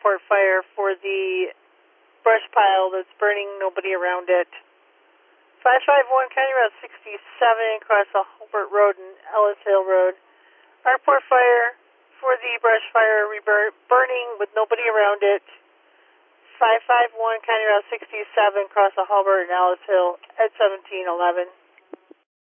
report fire for the brush pile that's burning, nobody around it. 551 County Route 67 across the Hulbert Road and Ellis Hill Road. Report fire for the brush fire burning with nobody around it. 551 County Route 67 across the Hulbert and Ellis Hill at 1711.